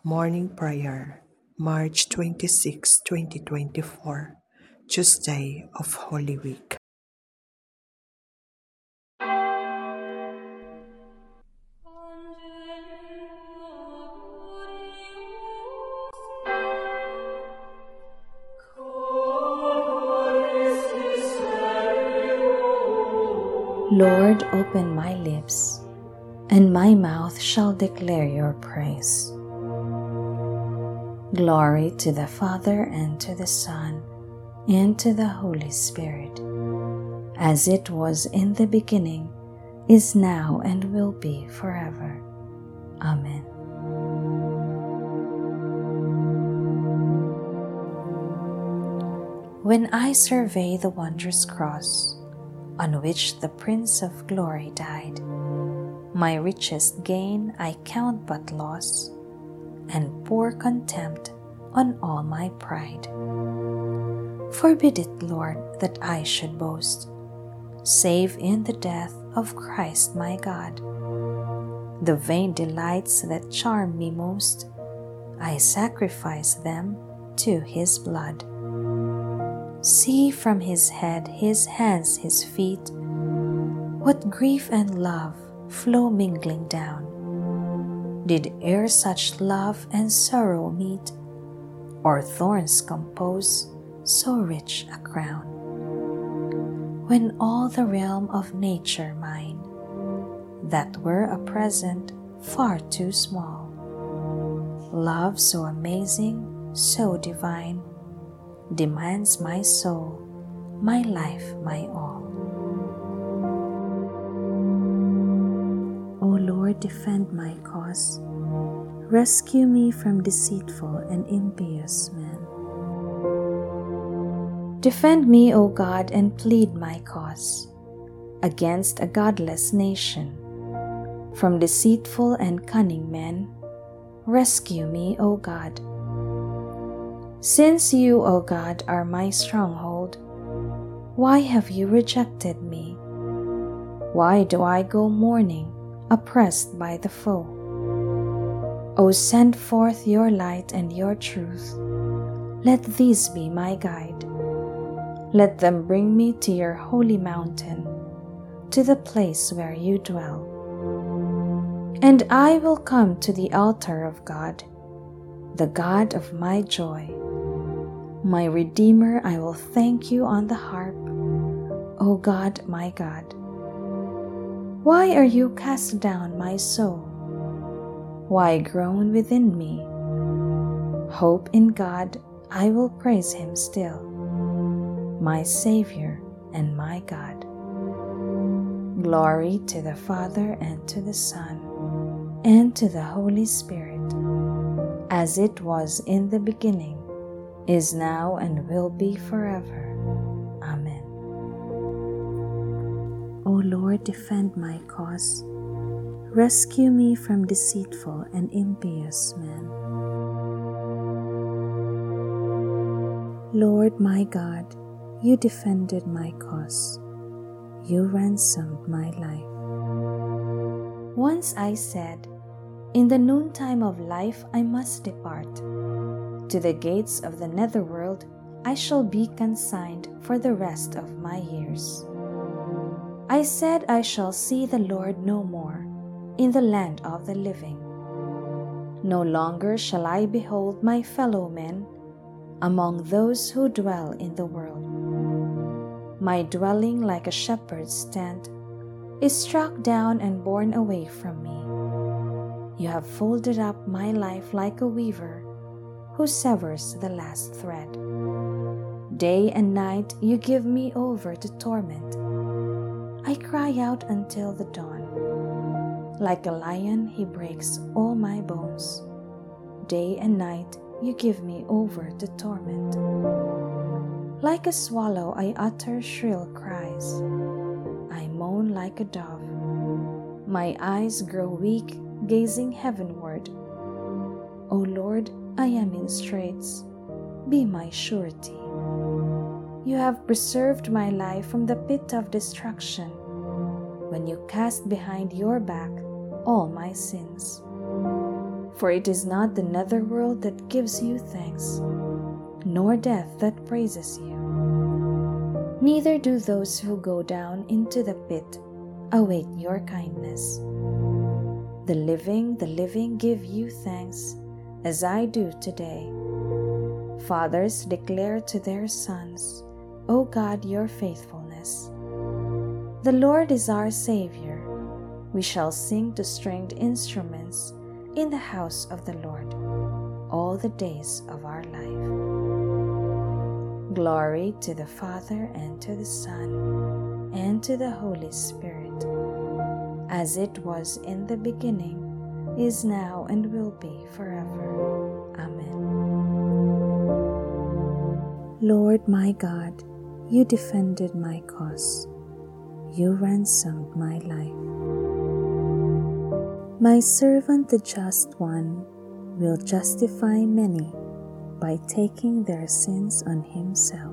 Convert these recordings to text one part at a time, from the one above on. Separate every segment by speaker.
Speaker 1: Morning Prayer, March 26, 2024, Tuesday of Holy Week.
Speaker 2: Lord, open my lips, and my mouth shall declare your praise. Glory to the Father, and to the Son, and to the Holy Spirit, as it was in the beginning, is now, and will be forever. Amen. When I survey the wondrous cross, on which the Prince of Glory died, my richest gain I count but loss, and pour contempt on all my pride. Forbid it, Lord, that I should boast, save in the death of Christ my God. The vain delights that charm me most, I sacrifice them to his blood. See from his head, his hands, his feet, what grief and love flow mingling down. Did e'er such love and sorrow meet, or thorns compose so rich a crown? When all the realm of nature mine, that were a present far too small, love so amazing, so divine, demands my soul, my life, my all. O Lord, defend my cause. Rescue me from deceitful and impious men. Defend me, O God, and plead my cause against a godless nation. From deceitful and cunning men, rescue me, O God. Since you, O God, are my stronghold, why have you rejected me? Why do I go mourning, oppressed by the foe? O send forth your light and your truth. Let these be my guide. Let them bring me to your holy mountain, to the place where you dwell. And I will come to the altar of God, the God of my joy. My Redeemer, I will thank you on the harp, O God, my God. Why are you cast down, my soul? Why groan within me? Hope in God, I will praise him still, my Savior and my God. Glory to the Father, and to the Son, and to the Holy Spirit, as it was in the beginning, is now, and will be forever. Amen. O Lord, defend my cause. Rescue me from deceitful and impious men. Lord my God, you defended my cause. You ransomed my life. Once I said, in the noontime of life I must depart. To the gates of the netherworld I shall be consigned for the rest of my years. I said I shall see the Lord no more in the land of the living. No longer shall I behold my fellow men among those who dwell in the world. My dwelling, like a shepherd's tent, is struck down and borne away from me. You have folded up my life like a weaver who severs the last thread. Day and night you give me over to torment. I cry out until the dawn. Like a lion he breaks all my bones. Day and night you give me over to torment. Like a swallow I utter shrill cries. I moan like a dove. My eyes grow weak, gazing heavenward. O Lord, I am in straits. Be my surety. You have preserved my life from the pit of destruction, when you cast behind your back all my sins. For it is not the netherworld that gives you thanks, nor death that praises you. Neither do those who go down into the pit await your kindness. The living give you thanks, as I do today. Fathers declare to their sons, O God, your faithfulness. The Lord is our Savior. We shall sing to stringed instruments in the house of the Lord all the days of our life. Glory to the Father, and to the Son, and to the Holy Spirit, as it was in the beginning, is now, and will be forever. Amen.
Speaker 3: Lord my God, you defended my cause. You ransomed my life. My servant, the just one, will justify many by taking their sins on himself.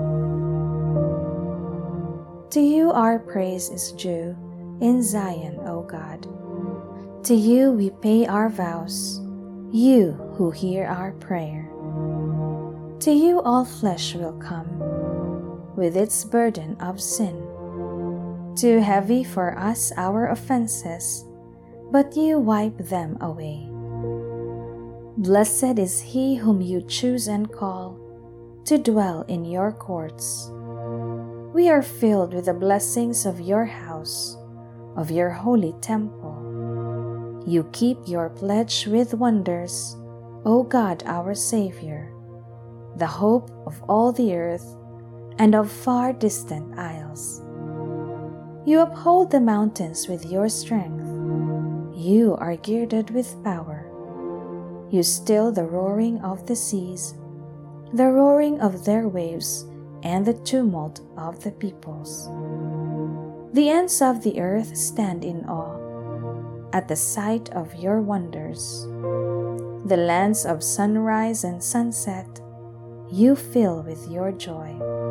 Speaker 2: To you our praise is due in Zion, O God. To you we pay our vows, you who hear our prayer. To you all flesh will come with its burden of sin. Too heavy for us our offenses, but you wipe them away. Blessed is he whom you choose and call to dwell in your courts. We are filled with the blessings of your house, of your holy temple. You keep your pledge with wonders, O God our Savior, the hope of all the earth and of far distant isles. You uphold the mountains with your strength. You are girded with power. You still the roaring of the seas, the roaring of their waves, and the tumult of the peoples. The ends of the earth stand in awe at the sight of your wonders. The lands of sunrise and sunset you fill with your joy.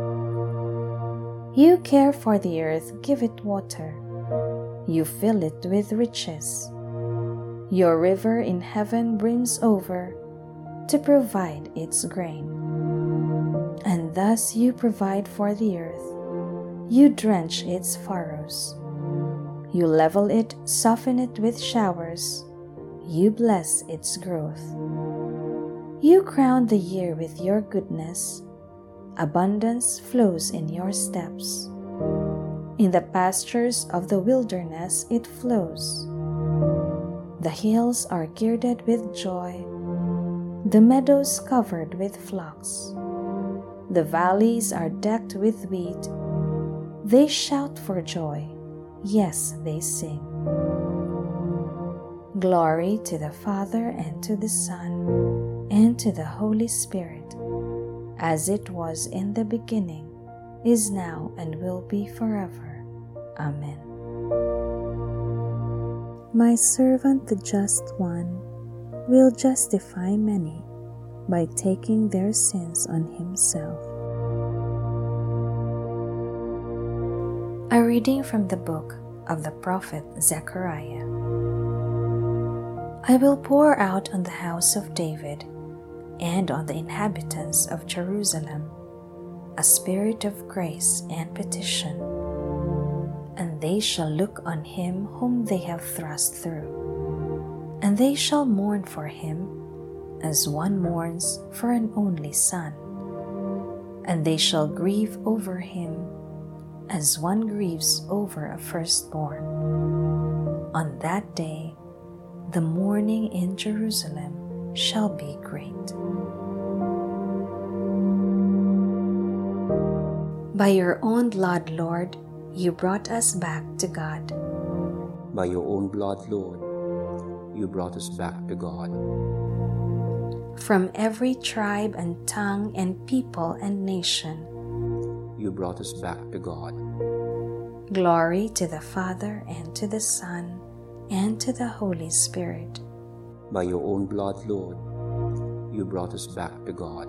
Speaker 2: You care for the earth, give it water. You fill it with riches. Your river in heaven brims over to provide its grain. And thus you provide for the earth. You drench its furrows. You level it, soften it with showers. You bless its growth. You crown the year with your goodness. Abundance flows in your steps. In the pastures of the wilderness it flows. The hills are girded with joy, the meadows covered with flocks. The valleys are decked with wheat. They shout for joy, yes, they sing. Glory to the Father, and to the Son, and to the Holy Spirit, as it was in the beginning, is now, and will be forever. Amen.
Speaker 3: My servant, the just one, will justify many by taking their sins on himself.
Speaker 2: A reading from the book of the prophet Zechariah. I will pour out on the house of David and on the inhabitants of Jerusalem a spirit of grace and petition, and they shall look on him whom they have thrust through, and they shall mourn for him as one mourns for an only son, and they shall grieve over him as one grieves over a firstborn. On that day the mourning in Jerusalem shall be great. By your own blood, Lord, you brought us back to God.
Speaker 4: By your own blood, Lord, you brought us back to God.
Speaker 2: From every tribe and tongue and people and nation,
Speaker 4: you brought us back to God.
Speaker 2: Glory to the Father, and to the Son, and to the Holy Spirit.
Speaker 4: By your own blood, Lord, you brought us back to God.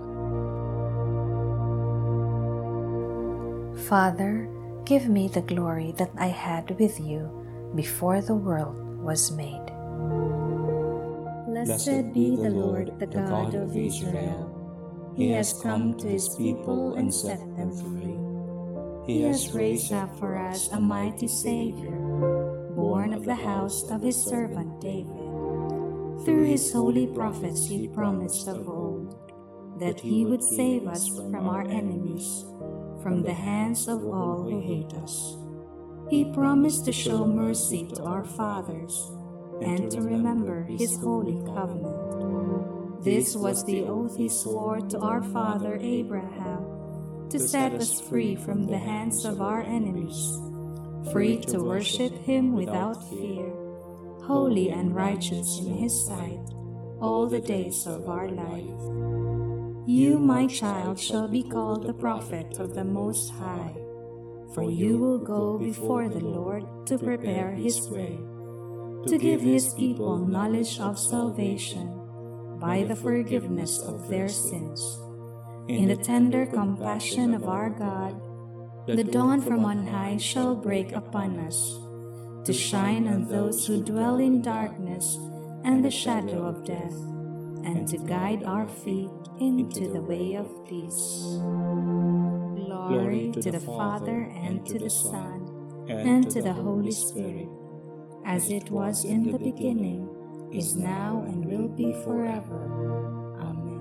Speaker 2: Father, give me the glory that I had with you before the world was made.
Speaker 5: Blessed be the Lord, the God of Israel. He has come to his people and set them free. He has raised up for us a mighty Savior, born of the house of his servant David. Through his holy prophets he promised of old that he would save us from our enemies, from the hands of all who hate us. He promised to show mercy to our fathers and to remember his holy covenant. This was the oath he swore to our father Abraham, to set us free from the hands of our enemies, free to worship him without fear, holy and righteous in his sight, all the days of our life. You, my child, shall be called the prophet of the Most High, for you will go before the Lord to prepare his way, to give his people knowledge of salvation by the forgiveness of their sins. In the tender compassion of our God, the dawn from on high shall break upon us, to shine on those who dwell in darkness and the shadow of death, and to guide our feet into the way of peace. Glory to the Father, and to the Son, and to the Holy Spirit, as it was in the beginning, is now, and will be forever. Amen.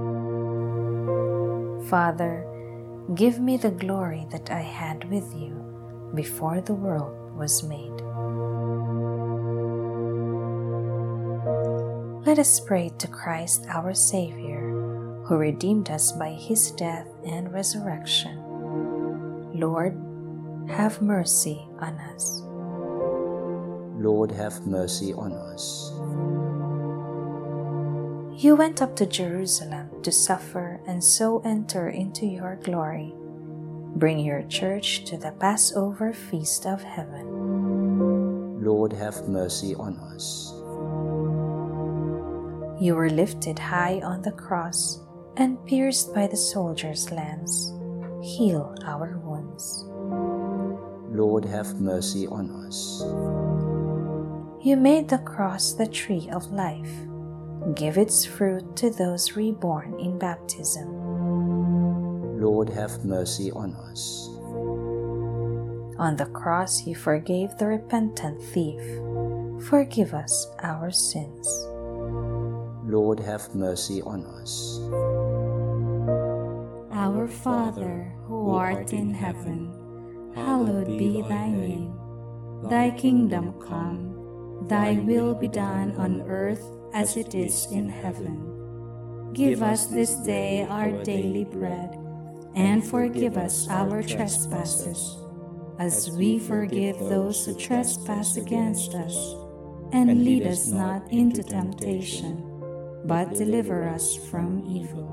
Speaker 2: Father, give me the glory that I had with you before the world was made. Let us pray to Christ our Savior, who redeemed us by his death and resurrection. Lord, have mercy on us.
Speaker 4: Lord, have mercy on us.
Speaker 2: You went up to Jerusalem to suffer and so enter into your glory. Bring your church to the Passover feast of heaven.
Speaker 4: Lord, have mercy on us.
Speaker 2: You were lifted high on the cross and pierced by the soldiers' lance. Heal our wounds.
Speaker 4: Lord, have mercy on us.
Speaker 2: You made the cross the tree of life. Give its fruit to those reborn in baptism.
Speaker 4: Lord, have mercy on us.
Speaker 2: On the cross you forgave the repentant thief. Forgive us our sins.
Speaker 4: Lord, have mercy on us.
Speaker 5: Our Father, who art in heaven, hallowed be thy name. Thy kingdom come, thy will be done on earth as it is in heaven. Give us this day our daily bread, and forgive us our trespasses, as we forgive those who trespass against us. And lead us not into temptation, but deliver us from evil.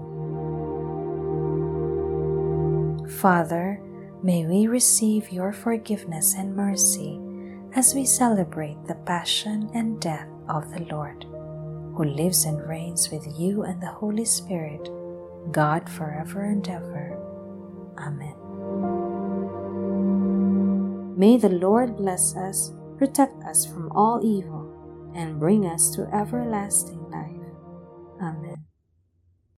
Speaker 2: Father, may we receive your forgiveness and mercy as we celebrate the passion and death of the Lord, who lives and reigns with you and the Holy Spirit, God forever and ever. Amen. May the Lord bless us, protect us from all evil, and bring us to everlasting